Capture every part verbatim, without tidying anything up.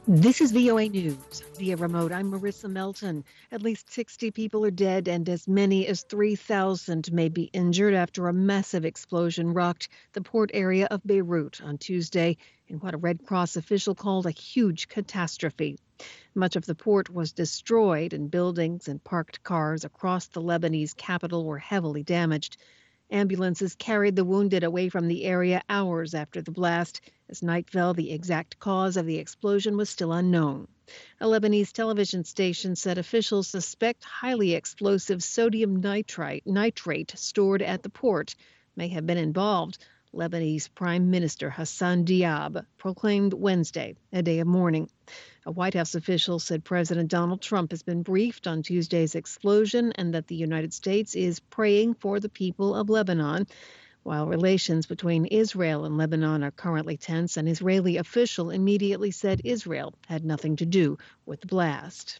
This is V O A News. Via remote, I'm Marissa Melton. At least sixty people are dead and as many as three thousand may be injured after a massive explosion rocked the port area of Beirut on Tuesday in what a Red Cross official called a huge catastrophe. Much of the port was destroyed and buildings and parked cars across the Lebanese capital were heavily damaged. Ambulances carried the wounded away from the area hours after the blast. As night fell, the exact cause of the explosion was still unknown. A Lebanese television station said officials suspect highly explosive sodium nitrite, nitrate stored at the port may have been involved. Lebanese Prime Minister Hassan Diab proclaimed Wednesday a day of mourning. A White House official said President Donald Trump has been briefed on Tuesday's explosion and that the United States is praying for the people of Lebanon. While relations between Israel and Lebanon are currently tense, an Israeli official immediately said Israel had nothing to do with the blast.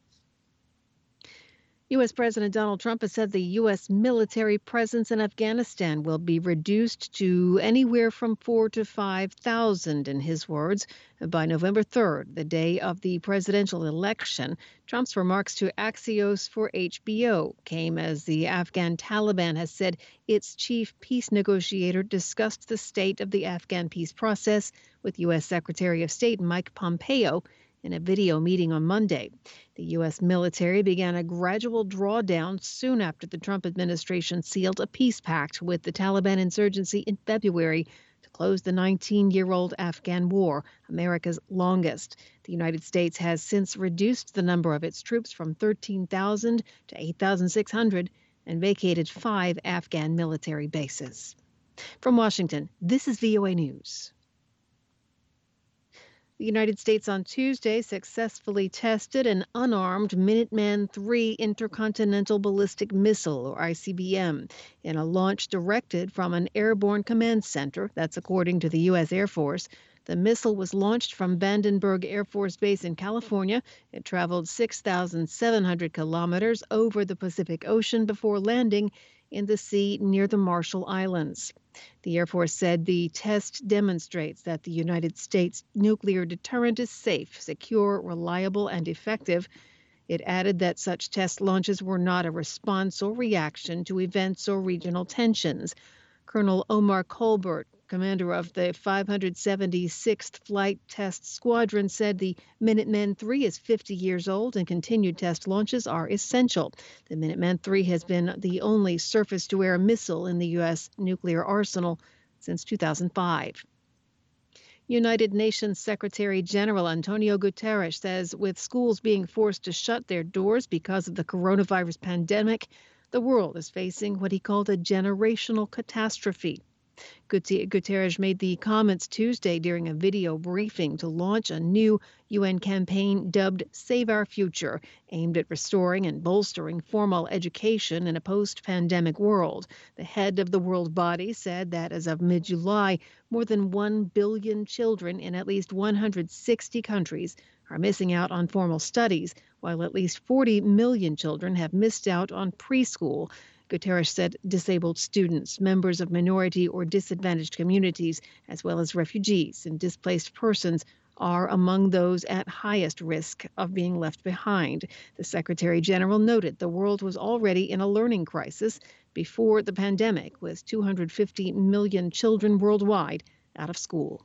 U S. President Donald Trump has said the U S military presence in Afghanistan will be reduced to anywhere from four to five thousand, in his words, by November third, the day of the presidential election. Trump's remarks to Axios for H B O came as the Afghan Taliban has said its chief peace negotiator discussed the state of the Afghan peace process with U S. Secretary of State Mike Pompeo in a video meeting on Monday. The U S military began a gradual drawdown soon after the Trump administration sealed a peace pact with the Taliban insurgency in February to close the nineteen-year-old Afghan war, America's longest. The United States has since reduced the number of its troops from thirteen thousand to eight thousand six hundred and vacated five Afghan military bases. From Washington, this is V O A News. The United States on Tuesday successfully tested an unarmed Minuteman three intercontinental ballistic missile, or I C B M, in a launch directed from an airborne command center. That's according to the U S. Air Force. The missile was launched from Vandenberg Air Force Base in California. It traveled six thousand seven hundred kilometers over the Pacific Ocean before landing in the sea near the Marshall Islands. The Air Force said the test demonstrates that the United States nuclear deterrent is safe, secure, reliable, and effective. It added that such test launches were not a response or reaction to events or regional tensions. Colonel Omar Colbert, commander of the five hundred seventy-sixth Flight Test Squadron, said the Minuteman three is fifty years old and continued test launches are essential. The Minuteman three has been the only surface-to-air missile in the U S nuclear arsenal since two thousand five. United Nations Secretary General Antonio Guterres says with schools being forced to shut their doors because of the coronavirus pandemic, the world is facing what he called a generational catastrophe. Guterres made the comments Tuesday during a video briefing to launch a new U N campaign dubbed Save Our Future, aimed at restoring and bolstering formal education in a post-pandemic world. The head of the world body said that as of mid-July, more than one billion children in at least one hundred sixty countries are missing out on formal studies, while at least forty million children have missed out on preschool. Guterres said disabled students, members of minority or disadvantaged communities, as well as refugees and displaced persons are among those at highest risk of being left behind. The Secretary General noted the world was already in a learning crisis before the pandemic, with two hundred fifty million children worldwide out of school.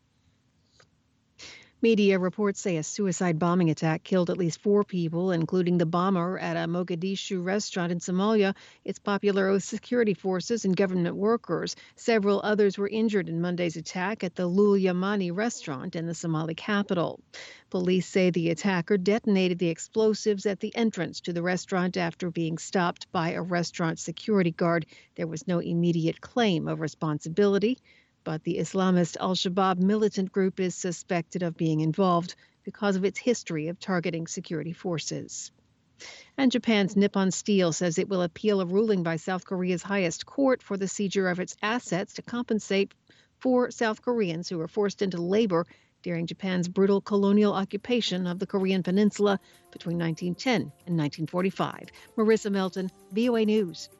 Media reports say a suicide bombing attack killed at least four people, including the bomber at a Mogadishu restaurant in Somalia. Its popular with security forces and government workers. Several others were injured in Monday's attack at the Lul Yamani restaurant in the Somali capital. Police say the attacker detonated the explosives at the entrance to the restaurant after being stopped by a restaurant security guard. There was no immediate claim of responsibility, but the Islamist al-Shabaab militant group is suspected of being involved because of its history of targeting security forces. And Japan's Nippon Steel says it will appeal a ruling by South Korea's highest court for the seizure of its assets to compensate for South Koreans who were forced into labor during Japan's brutal colonial occupation of the Korean Peninsula between nineteen ten and nineteen forty-five. Marissa Melton, V O A News.